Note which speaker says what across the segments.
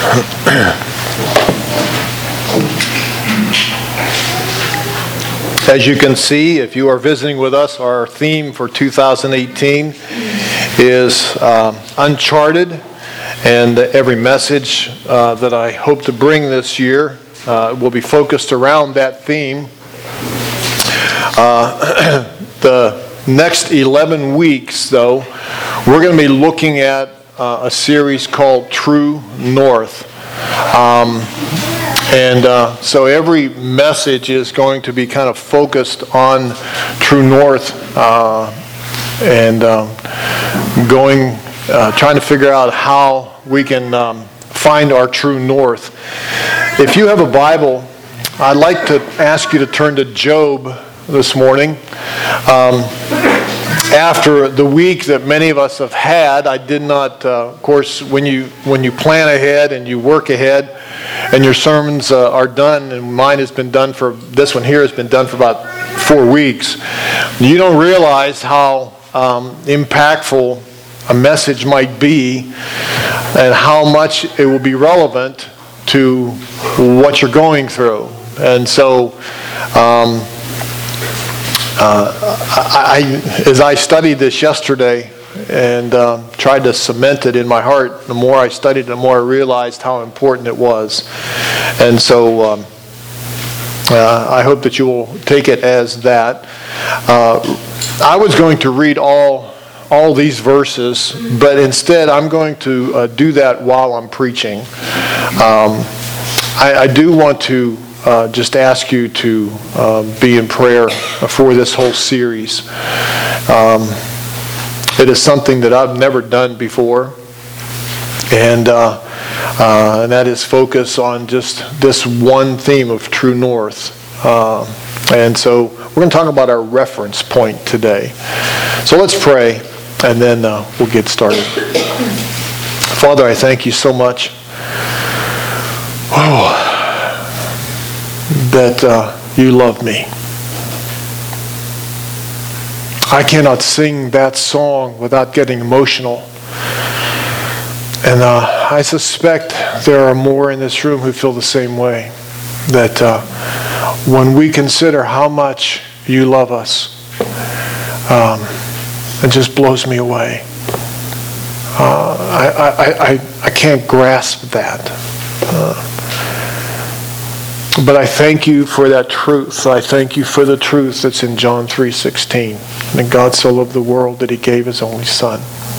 Speaker 1: As you can see, if you are visiting with us, our theme for 2018 is Uncharted, and every message that I hope to bring this year will be focused around that theme. The next 11 weeks, though, we're going to be looking at a series called True North. So every message is going to be kind of focused on True North trying to figure out how we can find our true north. If you have a Bible, I'd like to ask you to turn to Job this morning. After the week that many of us have had, I did not, of course, when you plan ahead and you work ahead, and your sermons are done, and mine has been done this one here has been done for about 4 weeks, you don't realize how impactful a message might be and how much it will be relevant to what you're going through. And so, as I studied this yesterday and tried to cement it in my heart, the more I studied, the more I realized how important it was. And so I hope that you will take it as that. I was going to read all these verses, but instead I'm going to do that while I'm preaching. I do want to just ask you to be in prayer for this whole series. It is something that I've never done before, and that is focus on just this one theme of True North. And so we're going to talk about our reference point today. So let's pray, and then we'll get started. Father, I thank you so much that you love me. I cannot sing that song without getting emotional. And I suspect there are more in this room who feel the same way. That when we consider how much you love us, it just blows me away. I can't grasp that. But I thank you for that truth. I thank you for the truth that's in John 3:16. And God so loved the world that he gave his only Son.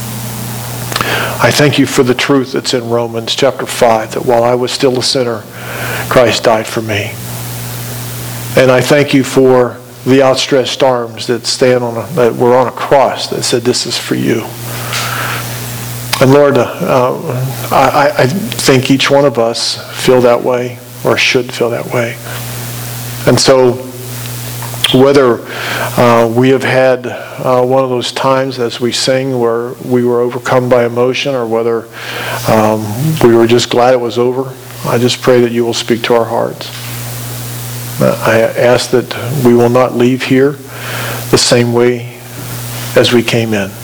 Speaker 1: I thank you for the truth that's in Romans chapter 5, that while I was still a sinner, Christ died for me. And I thank you for the outstretched arms that were on a cross that said, "This is for you." And Lord, I think each one of us feel that way, or should feel that way. And so, whether we have had one of those times as we sing where we were overcome by emotion, or whether we were just glad it was over, I just pray that you will speak to our hearts. I ask that we will not leave here the same way as we came in.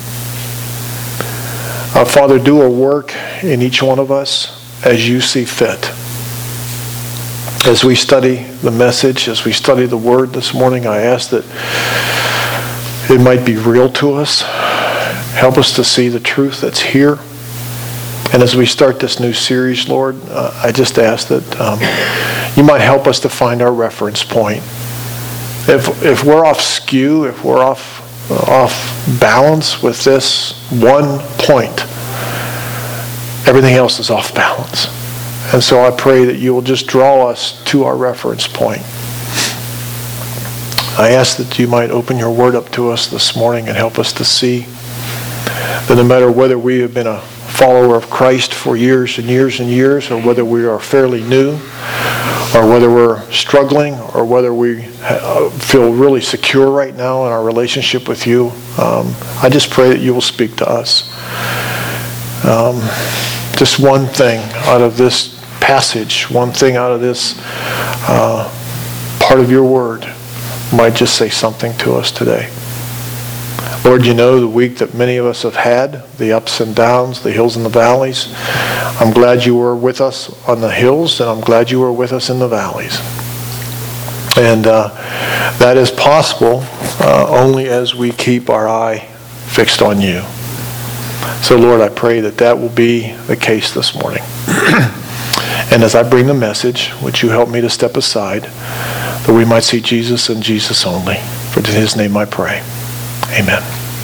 Speaker 1: Father, do a work in each one of us as you see fit. As we study the message, as we study the Word this morning, I ask that it might be real to us. Help us to see the truth that's here. And as we start this new series, Lord, I just ask that you might help us to find our reference point. If we're off skew, if we're off balance with this one point, everything else is off balance. And so I pray that you will just draw us to our reference point. I ask that you might open your word up to us this morning and help us to see that no matter whether we have been a follower of Christ for years and years and years, or whether we are fairly new, or whether we're struggling, or whether we feel really secure right now in our relationship with you, I just pray that you will speak to us. Just one thing out of this passage, one thing out of this part of your word might just say something to us today. Lord, you know the week that many of us have had, the ups and downs, the hills and the valleys. I'm glad you were with us on the hills, and I'm glad you were with us in the valleys. And that is possible only as we keep our eye fixed on you. So, Lord, I pray that that will be the case this morning. And as I bring the message, would you help me to step aside that we might see Jesus and Jesus only? For in his name I pray. Amen.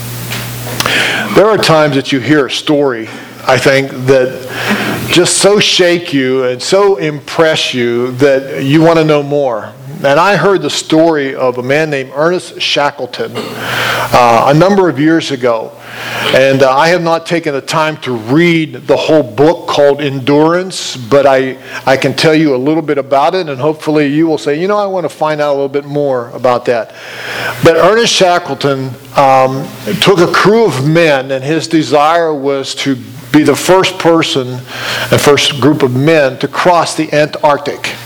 Speaker 1: There are times that you hear a story, I think, that just so shake you and so impress you that you want to know more. And I heard the story of a man named Ernest Shackleton a number of years ago. And I have not taken the time to read the whole book called Endurance, but I can tell you a little bit about it, and hopefully you will say, I want to find out a little bit more about that. But Ernest Shackleton took a crew of men, and his desire was to be the first person and first group of men to cross the Antarctic.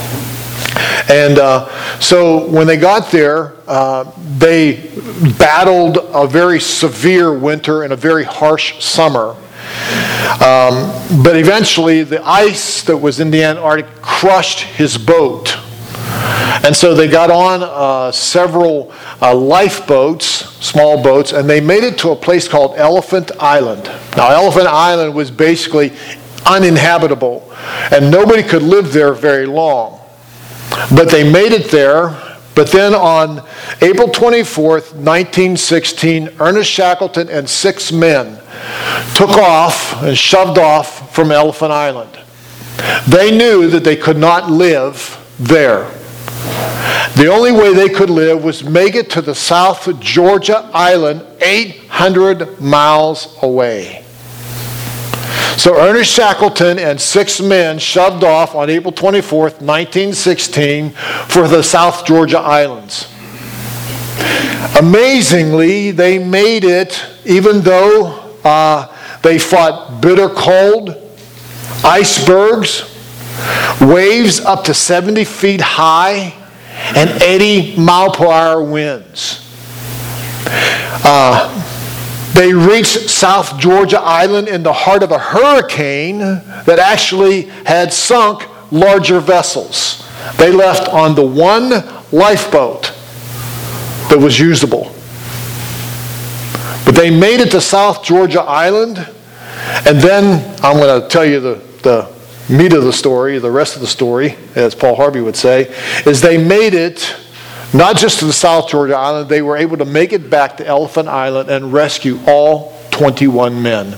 Speaker 1: And so when they got there, they battled a very severe winter and a very harsh summer. But eventually the ice that was in the Antarctic crushed his boat. And so they got on several lifeboats, small boats, and they made it to a place called Elephant Island. Now, Elephant Island was basically uninhabitable, and nobody could live there very long. But they made it there. But then on April 24th, 1916, Ernest Shackleton and 6 men took off and shoved off from Elephant Island. They knew that they could not live there. The only way they could live was make it to the South Georgia Island, 800 miles away. So Ernest Shackleton and 6 men shoved off on April 24th, 1916 for the South Georgia Islands. Amazingly, they made it even though they fought bitter cold, icebergs, waves up to 70 feet high, and 80-mile-per-hour winds. They reached South Georgia Island in the heart of a hurricane that actually had sunk larger vessels. They left on the one lifeboat that was usable. But they made it to South Georgia Island, and then I'm going to tell you the meat of the story, the rest of the story, as Paul Harvey would say, is they made it not just to the South Georgia Island, they were able to make it back to Elephant Island and rescue all 21 men.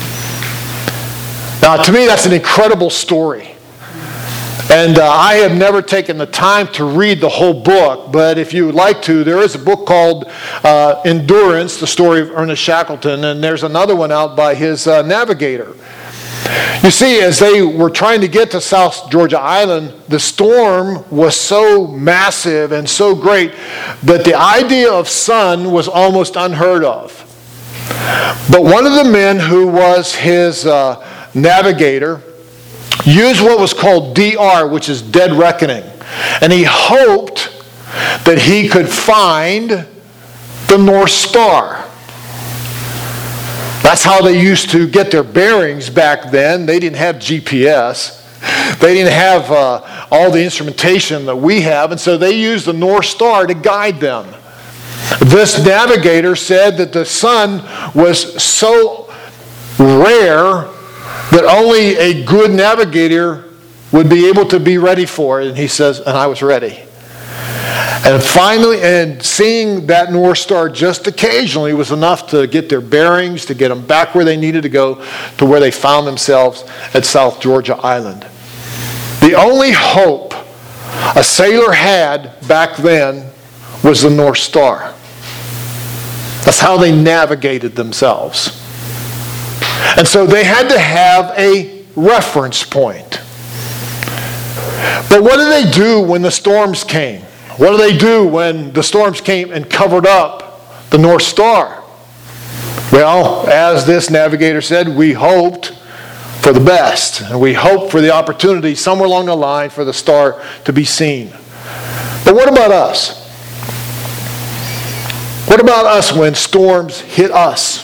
Speaker 1: Now, to me, that's an incredible story. And I have never taken the time to read the whole book, but if you would like to, there is a book called Endurance, the story of Ernest Shackleton, and there's another one out by his navigator. You see, as they were trying to get to South Georgia Island, the storm was so massive and so great that the idea of sun was almost unheard of. But one of the men who was his navigator used what was called DR, which is dead reckoning. And he hoped that he could find the North Star. That's how they used to get their bearings back then. They didn't have GPS. They didn't have all the instrumentation that we have, and so they used the North Star to guide them. This navigator said that the sun was so rare that only a good navigator would be able to be ready for it. And he says, and I was ready. And finally, and seeing that North Star just occasionally was enough to get their bearings, to get them back where they needed to go, to where they found themselves at South Georgia Island. The only hope a sailor had back then was the North Star. That's how they navigated themselves. And so they had to have a reference point. But what did they do when the storms came? What did they do when the storms came and covered up the North Star? Well, as this navigator said, we hoped for the best. And we hoped for the opportunity somewhere along the line for the star to be seen. But what about us? What about us when storms hit us?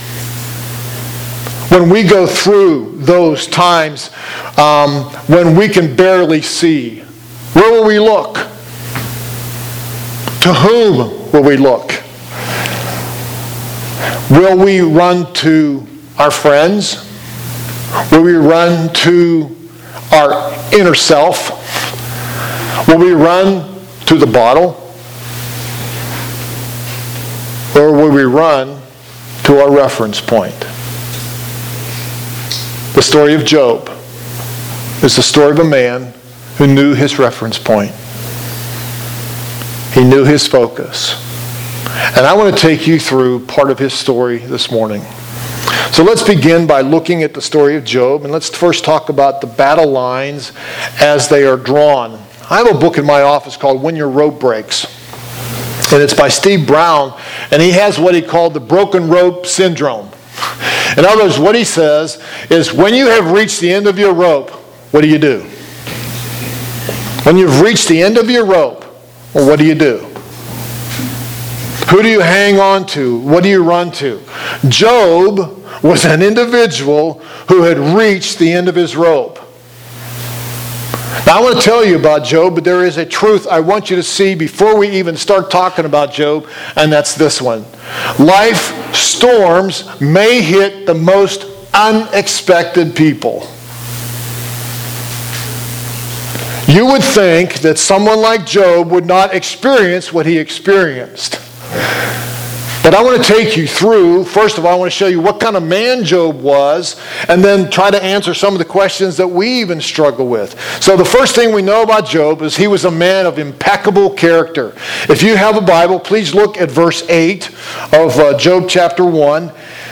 Speaker 1: When we go through those times when we can barely see, where will we look? To whom will we look? Will we run to our friends? Will we run to our inner self? Will we run to the bottle? Or will we run to our reference point? The story of Job is the story of a man who knew his reference point. He knew his focus. And I want to take you through part of his story this morning. So let's begin by looking at the story of Job, and let's first talk about the battle lines as they are drawn. I have a book in my office called When Your Rope Breaks, and it's by Steve Brown, and he has what he called the broken rope syndrome. In other words, what he says is when you have reached the end of your rope, what do you do? When you've reached the end of your rope, well, what do you do? Who do you hang on to? What do you run to? Job was an individual who had reached the end of his rope. Now, I want to tell you about Job, but there is a truth I want you to see before we even start talking about Job, and that's this one. Life storms may hit the most unexpected people. You would think that someone like Job would not experience what he experienced. But I want to take you through, first of all, I want to show you what kind of man Job was, and then try to answer some of the questions that we even struggle with. So the first thing we know about Job is he was a man of impeccable character. If you have a Bible, please look at verse 8 of Job chapter 1.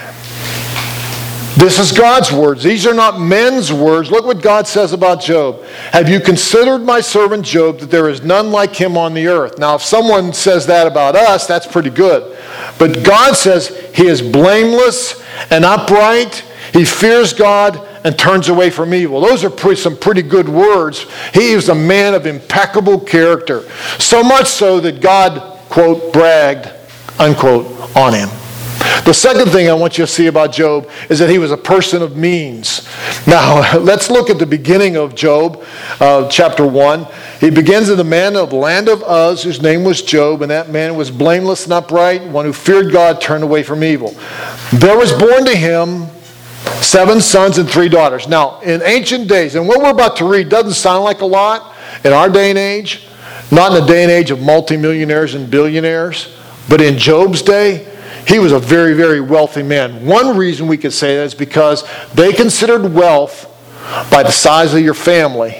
Speaker 1: This is God's words. These are not men's words. Look what God says about Job. Have you considered my servant Job, that there is none like him on the earth? Now, if someone says that about us, that's pretty good. But God says he is blameless and upright. He fears God and turns away from evil. Those are some pretty good words. He is a man of impeccable character. So much so that God, quote, bragged, unquote, on him. The second thing I want you to see about Job is that he was a person of means. Now, let's look at the beginning of Job, chapter 1. He begins in the man of the land of Uz, whose name was Job, and that man was blameless and upright, one who feared God, turned away from evil. There was born to him 7 sons and 3 daughters. Now, in ancient days, and what we're about to read doesn't sound like a lot in our day and age, not in the day and age of multimillionaires and billionaires, but in Job's day, he was a very, very wealthy man. One reason we could say that is because they considered wealth by the size of your family.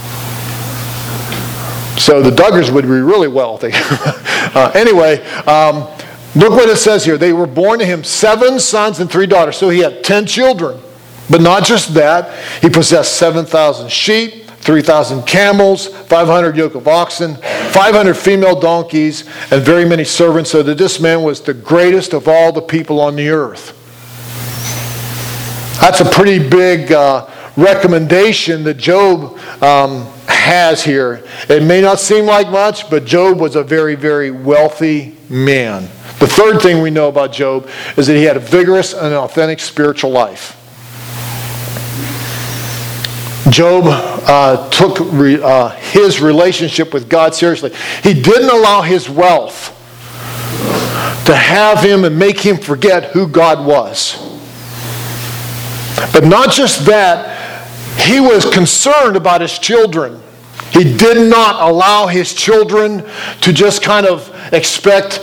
Speaker 1: So the Duggars would be really wealthy. Anyway, look what it says here. They were born to him 7 sons and 3 daughters. So he had 10 children. But not just that. He possessed 7,000 sheep, 3,000 camels, 500 yoke of oxen, 500 female donkeys, and very many servants, so that this man was the greatest of all the people on the earth. That's a pretty big recommendation that Job has here. It may not seem like much, but Job was a very, very wealthy man. The third thing we know about Job is that he had a vigorous and authentic spiritual life. Job took his relationship with God seriously. He didn't allow his wealth to have him and make him forget who God was. But not just that, he was concerned about his children. He did not allow his children to just kind of expect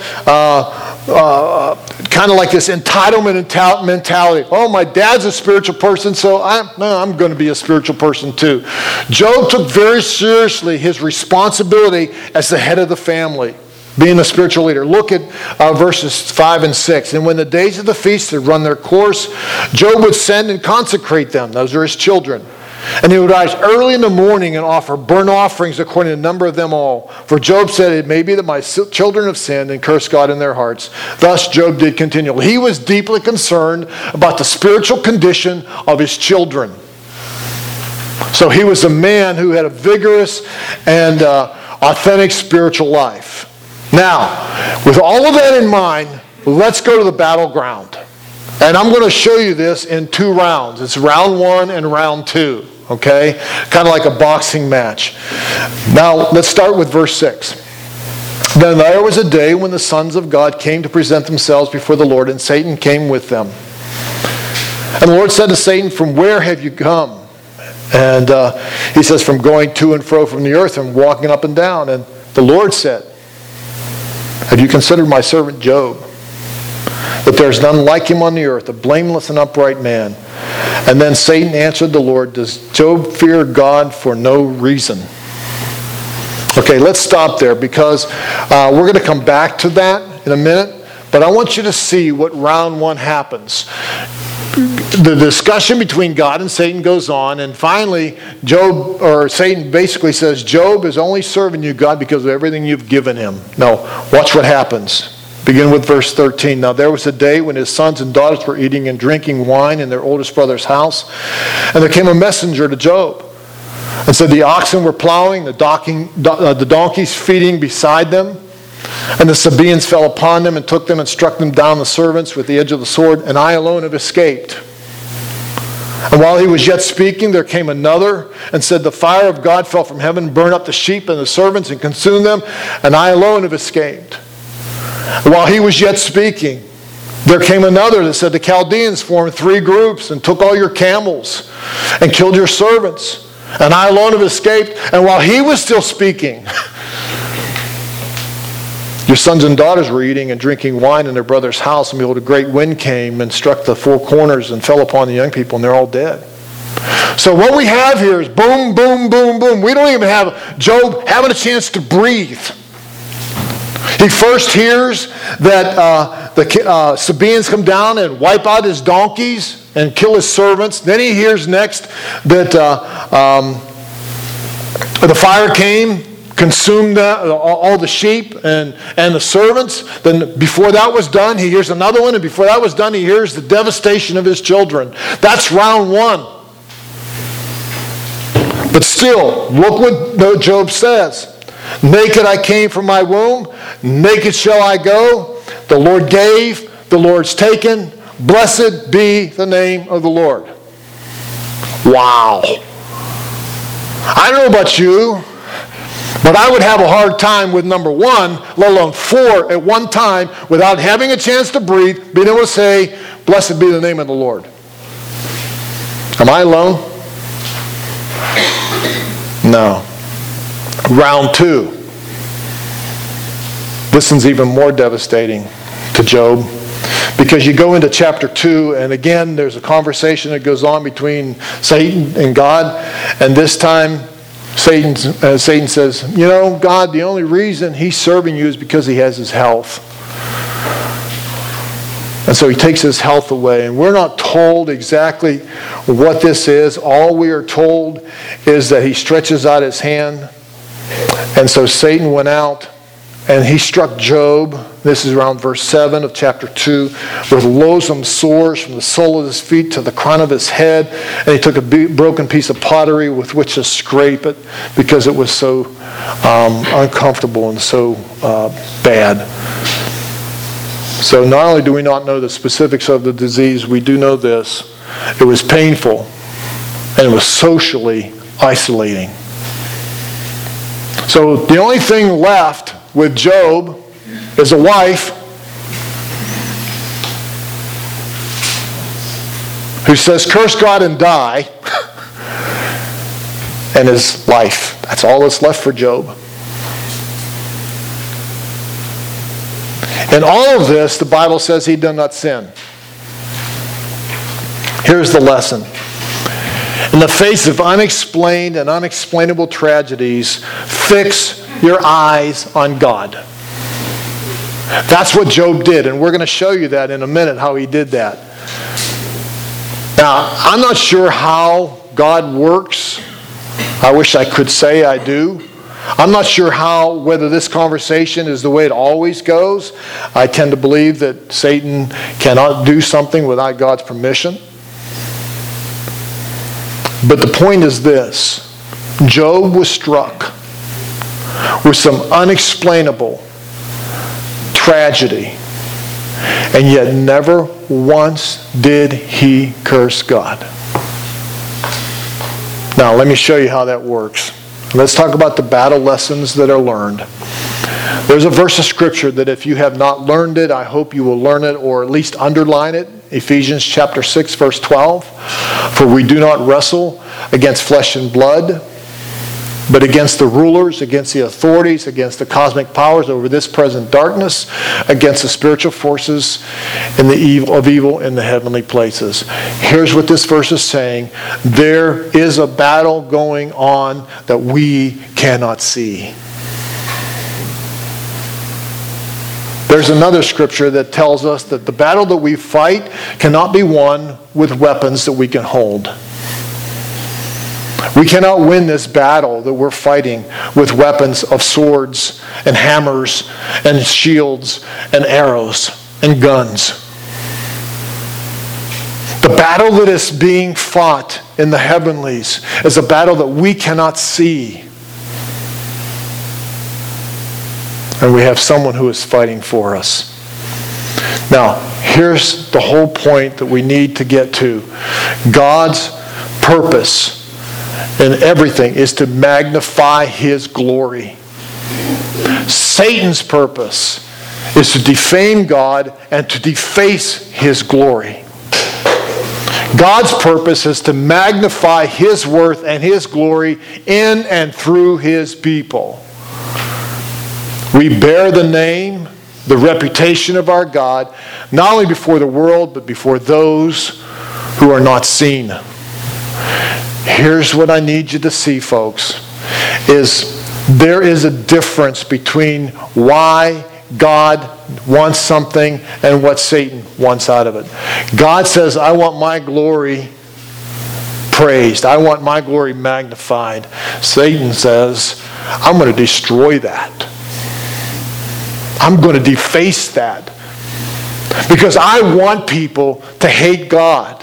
Speaker 1: kind of like this entitlement mentality. Oh, my dad's a spiritual person, so I'm going to be a spiritual person too. Job took very seriously his responsibility as the head of the family, being a spiritual leader. Look at verses 5 and 6. And when the days of the feast had run their course, Job would send and consecrate them. Those are his children. And he would rise early in the morning and offer burnt offerings according to the number of them all. For Job said, it may be that my children have sinned and cursed God in their hearts. Thus Job did continually. He was deeply concerned about the spiritual condition of his children. So he was a man who had a vigorous and authentic spiritual life. Now, with all of that in mind, let's go to the battleground. And I'm going to show you this in 2 rounds. It's round 1 and round 2. Okay? Kind of like a boxing match. Now, let's start with verse 6. Then there was a day when the sons of God came to present themselves before the Lord, and Satan came with them. And the Lord said to Satan, "From where have you come?" And he says, "From going to and fro from the earth and walking up and down." And the Lord said, "Have you considered my servant Job? That there is none like him on the earth, a blameless and upright man." And then Satan answered the Lord, "Does Job fear God for no reason?" Okay, let's stop there because we're going to come back to that in a minute. But I want you to see what round 1 happens. The discussion between God and Satan goes on, and finally Satan basically says, "Job is only serving you, God, because of everything you've given him." Now, watch what happens. Begin with verse 13. Now there was a day when his sons and daughters were eating and drinking wine in their oldest brother's house, and there came a messenger to Job and said, "The oxen were plowing, the donkeys feeding beside them, and the Sabaeans fell upon them and took them and struck them down, the servants, with the edge of the sword, and I alone have escaped." And while he was yet speaking, there came another and said, "The fire of God fell from heaven, burned up the sheep and the servants and consumed them, and I alone have escaped." And while he was yet speaking, there came another that said, "The Chaldeans formed 3 groups and took all your camels and killed your servants, and I alone have escaped." And while he was still speaking, your sons and daughters were eating and drinking wine in their brother's house, and behold, a great wind came and struck the 4 corners and fell upon the young people, and they're all dead. So what we have here is boom, boom, boom, boom. We don't even have Job having a chance to breathe. He first hears that the Sabaeans come down and wipe out his donkeys and kill his servants. Then he hears next that the fire came, consumed all the sheep and the servants. Then before that was done, he hears another one. And before that was done, he hears the devastation of his children. That's round 1. But still, look what Job says. "Naked I came from my womb, naked shall I go. The Lord gave, the Lord's taken. Blessed be the name of the Lord." Wow. I don't know about you, but I would have a hard time with number 1, let alone 4 at one time, without having a chance to breathe, being able to say, "Blessed be the name of the Lord." Am I alone? No. Round 2. This one's even more devastating to Job, because you go into chapter 2, and again there's a conversation that goes on between Satan and God, and this time Satan says, "You know, God, the only reason he's serving you is because he has his health." And so he takes his health away. And we're not told exactly what this is. All we are told is that he stretches out his hand. And so Satan went out and he struck Job. This is around verse 7 of chapter 2. With loathsome sores from the sole of his feet to the crown of his head. And he took a broken piece of pottery with which to scrape it, because it was so uncomfortable and so bad. So not only do we not know the specifics of the disease, we do know this. It was painful and it was socially isolating. So the only thing left with Job is a wife who says, "Curse God and die," and his life. That's all that's left for Job. In all of this, the Bible says he did not sin. Here's the lesson. In the face of unexplained and unexplainable tragedies, fix your eyes on God. That's what Job did, and we're going to show you that in a minute, how he did that. Now, I'm not sure how God works. I wish I could say I do. I'm not sure whether this conversation is the way it always goes. I tend to believe that Satan cannot do something without God's permission. But the point is this. Job was struck with some unexplainable tragedy. And yet never once did he curse God. Now, let me show you how that works. Let's talk about the battle lessons that are learned. There's a verse of Scripture that if you have not learned it, I hope you will learn it or at least underline it. Ephesians chapter 6, verse 12. For we do not wrestle against flesh and blood, but against the rulers, against the authorities, against the cosmic powers over this present darkness, against the spiritual forces of evil in the heavenly places. Here's what this verse is saying. There is a battle going on that we cannot see. There's another scripture that tells us that the battle that we fight cannot be won with weapons that we can hold. We cannot win this battle that we're fighting with weapons of swords and hammers and shields and arrows and guns. The battle that is being fought in the heavenlies is a battle that we cannot see. And we have someone who is fighting for us. Now, here's the whole point that we need to get to. God's purpose in everything is to magnify His glory. Satan's purpose is to defame God and to deface His glory. God's purpose is to magnify His worth and His glory in and through His people. We bear the name, the reputation of our God, not only before the world, but before those who are not seen. Here's what I need you to see, folks, is there is a difference between why God wants something and what Satan wants out of it. God says, I want my glory praised. I want my glory magnified. Satan says, I'm going to destroy that. I'm going to deface that. Because I want people to hate God.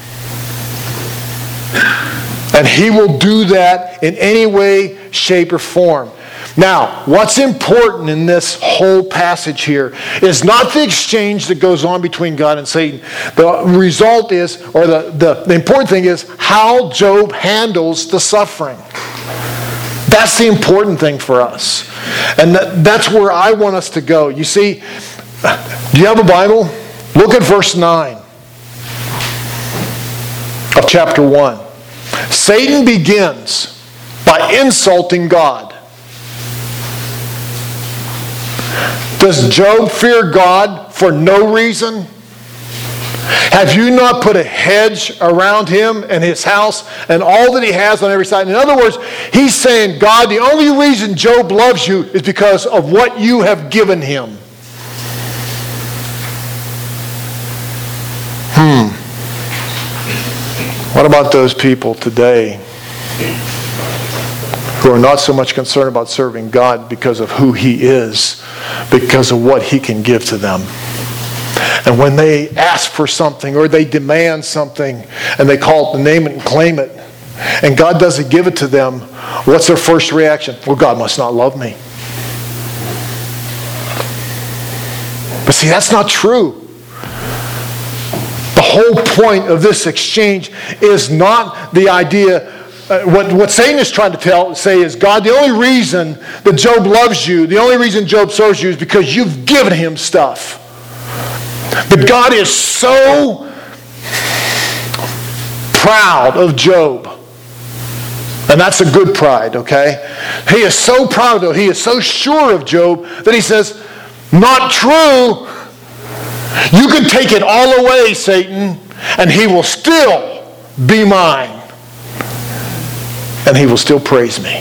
Speaker 1: And he will do that in any way, shape, or form. Now, what's important in this whole passage here is not the exchange that goes on between God and Satan. The result is, or the important thing is, how Job handles the suffering. That's the important thing for us. And that's where I want us to go. You see, do you have a Bible? Look at verse 9 of chapter 1. Satan begins by insulting God. Does Job fear God for no reason? Have you not put a hedge around him and his house and all that he has on every side? In other words, he's saying, God, the only reason Job loves you is because of what you have given him. What about those people today who are not so much concerned about serving God because of who He is, because of what He can give to them? And when they ask for something or they demand something and they call it the name it and claim it, and God doesn't give it to them, what's their first reaction? Well, God must not love me. But see, that's not true. The whole point of this exchange is not the idea. What Satan is trying to say is, God, the only reason that Job loves you, the only reason Job serves you is because you've given him stuff. But God is so proud of Job. And that's a good pride, okay? He is so proud of, he is so sure of Job that he says, not true. You can take it all away, Satan, and he will still be mine. And he will still praise me.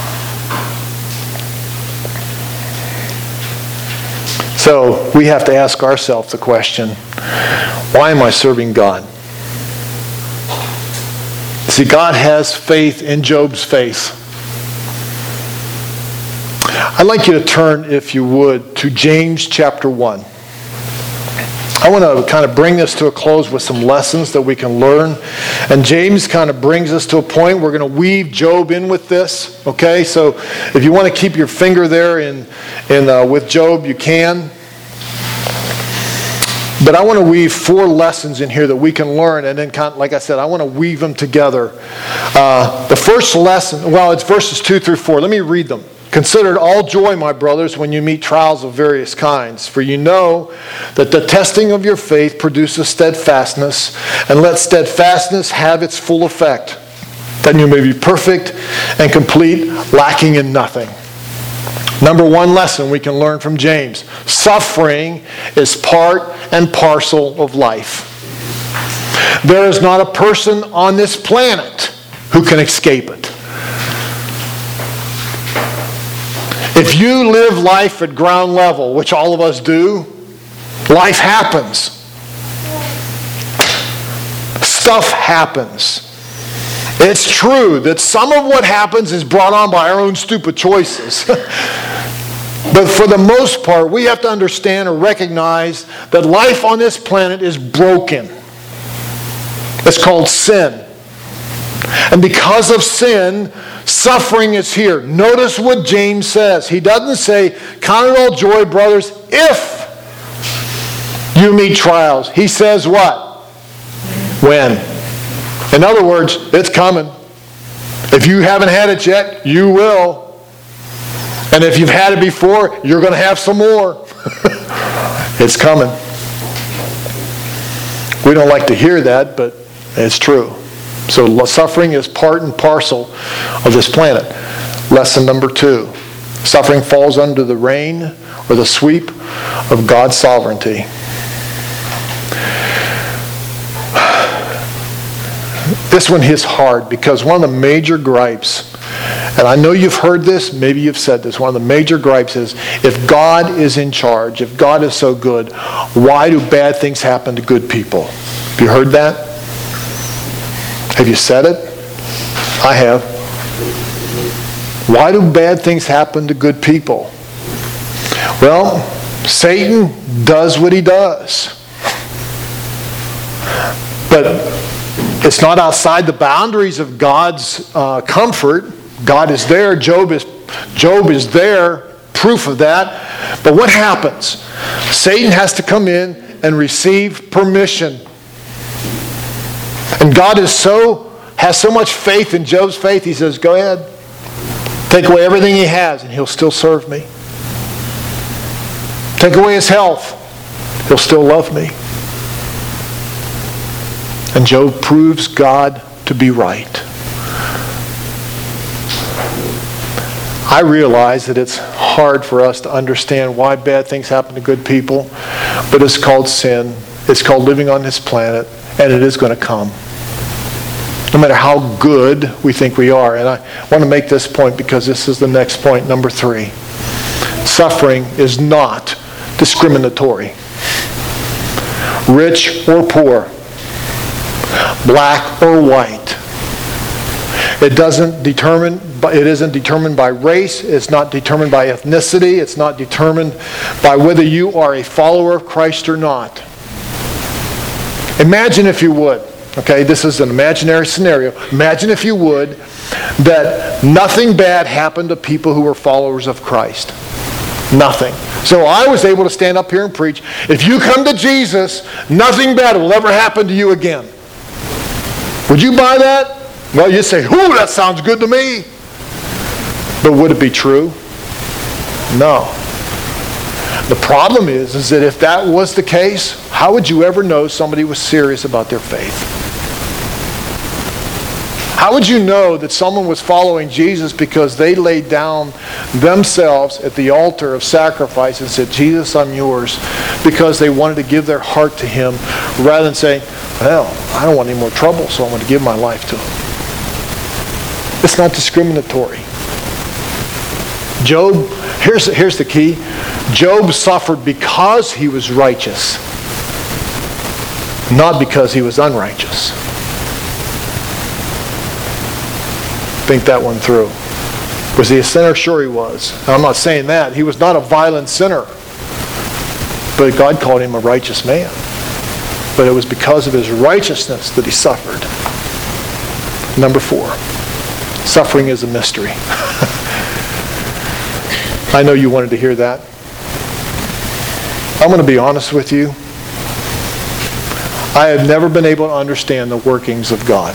Speaker 1: So we have to ask ourselves the question, why am I serving God? See, God has faith in Job's faith. I'd like you to turn, if you would, to James chapter 1. I want to kind of bring this to a close with some lessons that we can learn. And James kind of brings us to a point. We're going to weave Job in with this. Okay, so if you want to keep your finger there in with Job, you can. But I want to weave 4 lessons in here that we can learn, and then, like I said, I want to weave them together. The first lesson, well, it's verses 2 through 4. Let me read them. Consider it all joy, my brothers, when you meet trials of various kinds, for you know that the testing of your faith produces steadfastness, and let steadfastness have its full effect. Then you may be perfect and complete, lacking in nothing. Number 1 lesson we can learn from James. Suffering is part and parcel of life. There is not a person on this planet who can escape it. If you live life at ground level, which all of us do, life happens. Stuff happens. It's true that some of what happens is brought on by our own stupid choices. But for the most part, we have to understand or recognize that life on this planet is broken. It's called sin. And because of sin, suffering is here. Notice what James says. He doesn't say, count it all joy, brothers, if you meet trials. He says what? When. In other words, it's coming. If you haven't had it yet, you will. And if you've had it before, you're going to have some more. It's coming. We don't like to hear that, but it's true. So suffering is part and parcel of this planet. Lesson number 2. Suffering falls under the reign or the sweep of God's sovereignty. This one hits hard because one of the major gripes, and I know you've heard this, maybe you've said this, one of the major gripes is, if God is in charge, if God is so good, why do bad things happen to good people? Have you heard that? Have you said it? I have. Why do bad things happen to good people? Well, Satan does what he does. But it's not outside the boundaries of God's comfort. God is there. Job is there. Proof of that. But what happens? Satan has to come in and receive permission. And God has so much faith in Job's faith, he says, go ahead. Take away everything he has and he'll still serve me. Take away his health. He'll still love me. And Job proves God to be right. I realize that it's hard for us to understand why bad things happen to good people, but it's called sin. It's called living on this planet, and it is going to come. No matter how good we think we are. And I want to make this point because this is the next point, number 3. Suffering is not discriminatory. Rich or poor. Black or white. It isn't determined by race. It's not determined by ethnicity. It's not determined by whether you are a follower of Christ or not. Imagine if you would, okay, this is an imaginary scenario. Imagine if you would that nothing bad happened to people who were followers of Christ. Nothing. So I was able to stand up here and preach, if you come to Jesus, nothing bad will ever happen to you again. Would you buy that? Well, you'd say, ooh, that sounds good to me. But would it be true? No. The problem is that if that was the case, how would you ever know somebody was serious about their faith? How would you know that someone was following Jesus because they laid down themselves at the altar of sacrifice and said, Jesus, I'm yours, because they wanted to give their heart to him rather than saying, well, I don't want any more trouble, so I'm going to give my life to him. It's not discriminatory. Job, here's the key. Job suffered because he was righteous, not because he was unrighteous. Think that one through. Was he a sinner? Sure he was. I'm not saying that. He was not a violent sinner. But God called him a righteous man. But it was because of his righteousness that he suffered. Number 4. Suffering is a mystery. I know you wanted to hear that. I'm going to be honest with you. I have never been able to understand the workings of God.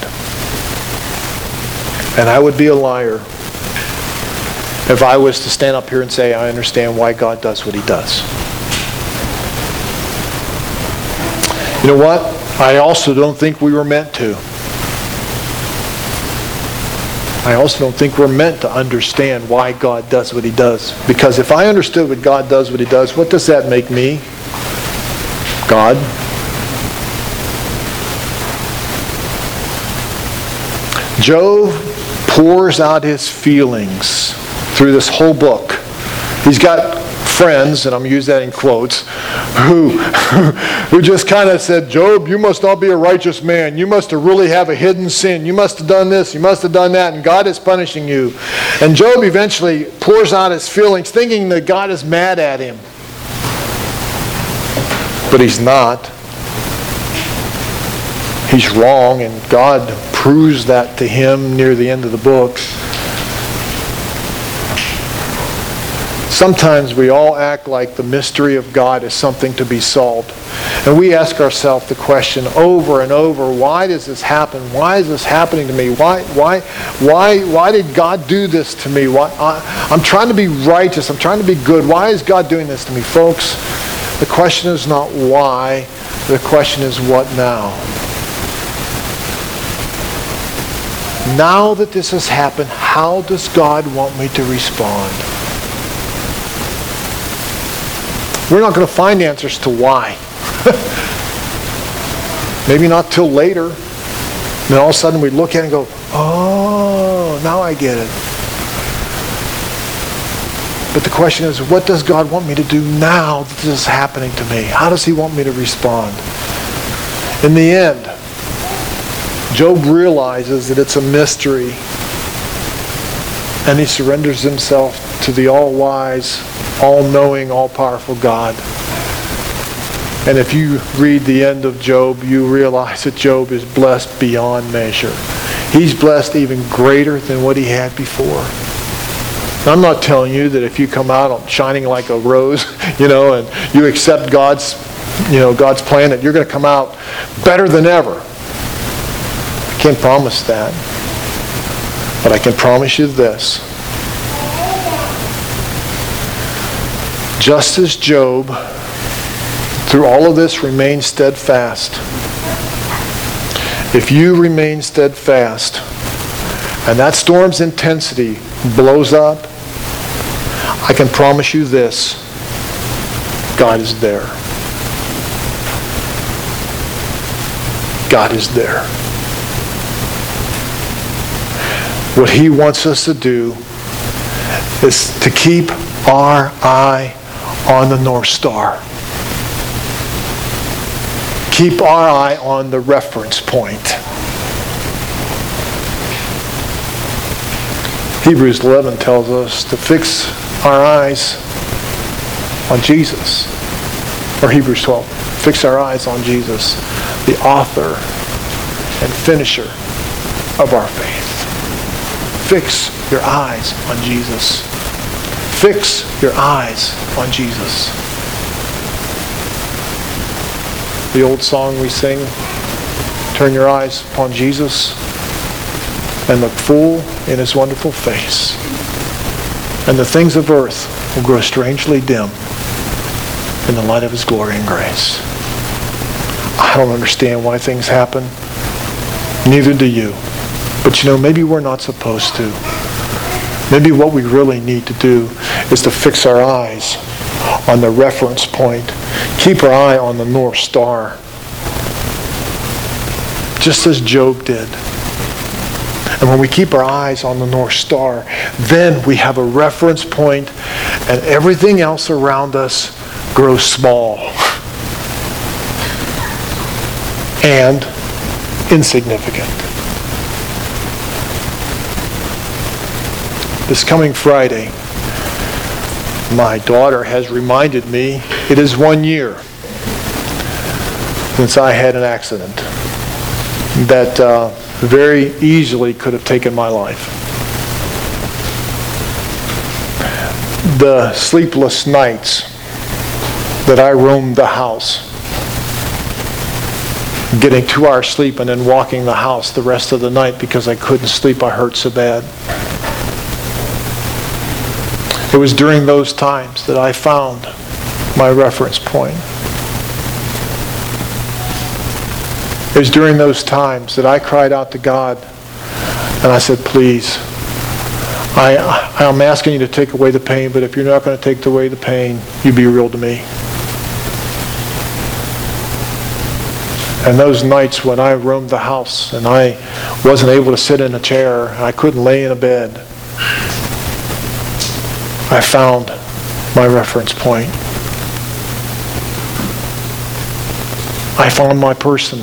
Speaker 1: And I would be a liar if I was to stand up here and say, I understand why God does what He does. You know what? I also don't think we were meant to. I also don't think we're meant to understand why God does what He does. Because if I understood what God does what He does, what does that make me? God. Job pours out his feelings through this whole book. He's got friends, and I'm using that in quotes, who just kind of said, Job, you must not be a righteous man. You must really have a hidden sin. You must have done this. You must have done that. And God is punishing you. And Job eventually pours out his feelings, thinking that God is mad at him. But He's not. He's wrong, and God proves that to him near the end of the book. Sometimes we all act like the mystery of God is something to be solved. And we ask ourselves the question over and over, why does this happen? Why is this happening to me? Why did God do this to me? I'm trying to be righteous. I'm trying to be good. Why is God doing this to me? Folks, the question is not why. The question is what now? Now that this has happened, how does God want me to respond? We're not going to find answers to why. Maybe not till later. Then all of a sudden we look at it and go, oh, now I get it. But the question is, what does God want me to do now that this is happening to me? How does He want me to respond? In the end, Job realizes that it's a mystery, and he surrenders himself to the all-wise, all-knowing, all-powerful God. And if you read the end of Job, you realize that Job is blessed beyond measure. He's blessed even greater than what he had before. Now, I'm not telling you that if you come out shining like a rose, and you accept God's plan, that you're going to come out better than ever. I can't promise that. But I can promise you this. Just as Job, through all of this, remained steadfast. If you remain steadfast, and that storm's intensity blows up, I can promise you this. God is there. God is there. What He wants us to do is to keep our eye on the North Star. Keep our eye on the reference point. Hebrews 11 tells us to fix our eyes on Jesus. Or Hebrews 12. Fix our eyes on Jesus, the author and finisher of our faith. Fix your eyes on Jesus. Fix your eyes on Jesus. The old song we sing, turn your eyes upon Jesus and look full in His wonderful face. And the things of earth will grow strangely dim in the light of His glory and grace. I don't understand why things happen. Neither do you. But maybe we're not supposed to. Maybe what we really need to do is to fix our eyes on the reference point. Keep our eye on the North Star. Just as Job did. And when we keep our eyes on the North Star, then we have a reference point, and everything else around us grows small and insignificant. This coming Friday, my daughter has reminded me it is 1 year since I had an accident that very easily could have taken my life. The sleepless nights that I roamed the house, getting 2 hours sleep and then walking the house the rest of the night because I couldn't sleep. I hurt so bad. It was during those times that I found my reference point. It was during those times that I cried out to God and I said, please, I'm asking you to take away the pain, but if you're not going to take away the pain, you be real to me. And those nights when I roamed the house and I wasn't able to sit in a chair, I couldn't lay in a bed, I found my reference point. I found my person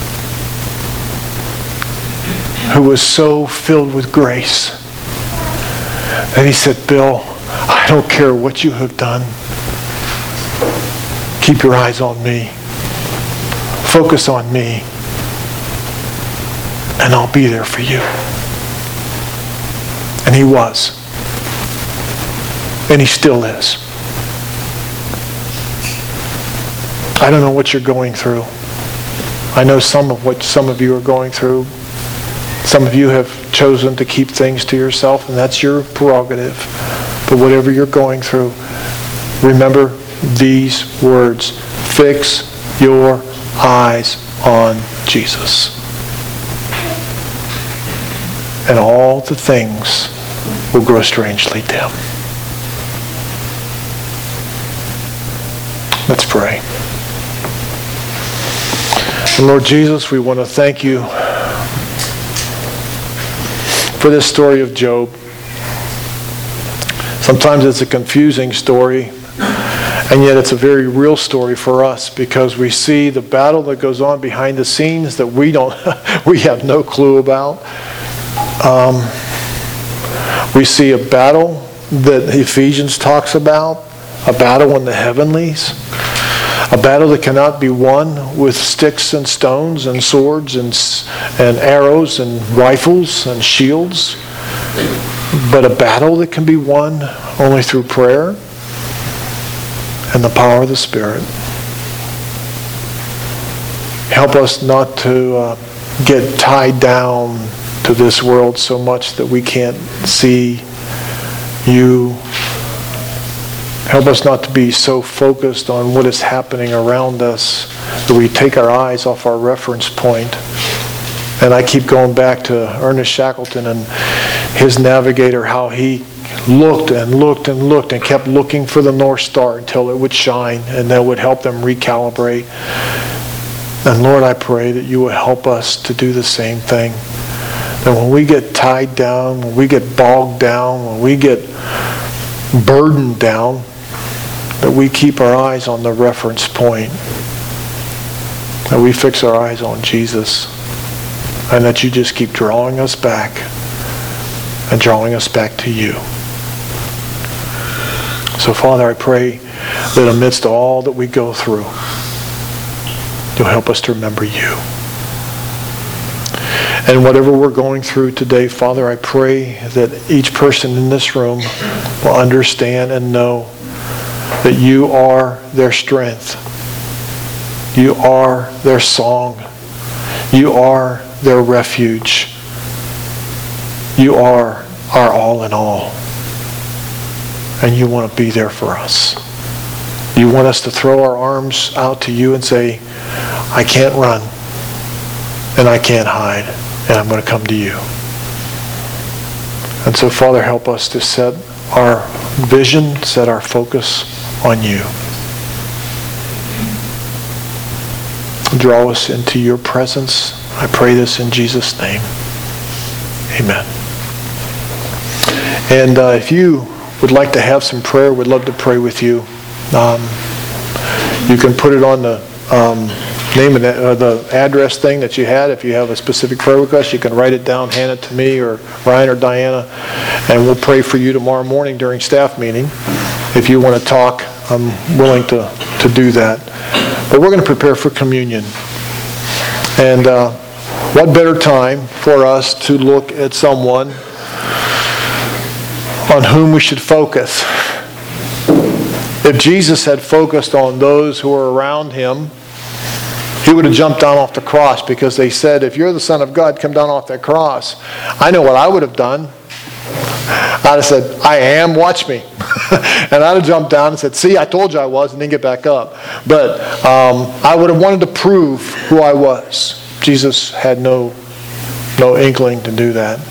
Speaker 1: who was so filled with grace. And he said, Bill, I don't care what you have done. Keep your eyes on me. Focus on me. And I'll be there for you. And he was. And he still is. I don't know what you're going through. I know some of what some of you are going through. Some of you have chosen to keep things to yourself, and that's your prerogative. But whatever you're going through, remember these words. Fix your eyes on Jesus. And all the things will grow strangely dim. Let's pray. And Lord Jesus, we want to thank you for this story of Job. Sometimes it's a confusing story, and yet it's a very real story for us because we see the battle that goes on behind the scenes that we have no clue about. We see a battle that Ephesians talks about, a battle in the heavenlies, a battle that cannot be won with sticks and stones and swords and arrows and rifles and shields, but a battle that can be won only through prayer and the power of the Spirit. Help us not to get tied down to this world so much that we can't see you. Help us not to be so focused on what is happening around us that we take our eyes off our reference point. And I keep going back to Ernest Shackleton and his navigator, how he looked and looked and looked and kept looking for the North Star until it would shine and that would help them recalibrate. And Lord, I pray that you will help us to do the same thing. That when we get tied down, when we get bogged down, when we get burdened down, that we keep our eyes on the reference point. That we fix our eyes on Jesus. And that you just keep drawing us back and drawing us back to you. So Father, I pray that amidst all that we go through, you'll help us to remember you. And whatever we're going through today, Father, I pray that each person in this room will understand and know that you are their strength. You are their song. You are their refuge. You are our all in all. And you want to be there for us. You want us to throw our arms out to you and say, I can't run and I can't hide, and I'm going to come to you. And so, Father, help us to set our vision, set our focus on you. Draw us into your presence. I pray this in Jesus' name. Amen. And if you would like to have some prayer, we'd love to pray with you. You can put it on the name of the address thing that you had. If you have a specific prayer request, you can write it down, hand it to me or Ryan or Diana, and we'll pray for you tomorrow morning during staff meeting. If you want to talk, I'm willing to do that. But we're going to prepare for communion. And what better time for us to look at someone on whom we should focus? If Jesus had focused on those who were around him, He would have jumped down off the cross because they said, if you're the Son of God, come down off that cross. I know what I would have done. I'd have said, I am, watch me. And I'd have jumped down and said, see, I told you I was, and then get back up. But I would have wanted to prove who I was. Jesus had no inkling to do that.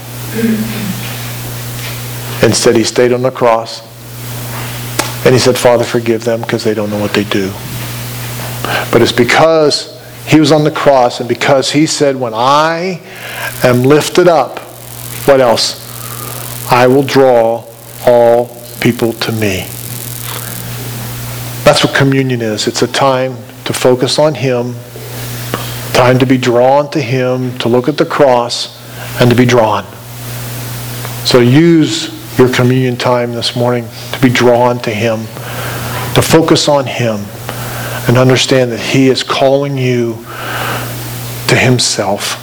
Speaker 1: Instead, he stayed on the cross. And he said, Father, forgive them because they don't know what they do. But it's because he was on the cross and because he said, when I am lifted up, what else? I will draw all people to me. That's what communion is. It's a time to focus on him, time to be drawn to him, to look at the cross, and to be drawn. So use your communion time this morning to be drawn to him, to focus on him, and understand that he is calling you to himself.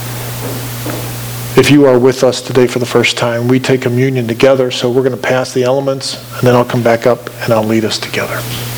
Speaker 1: If you are with us today for the first time, we take communion together, so we're going to pass the elements, and then I'll come back up and I'll lead us together.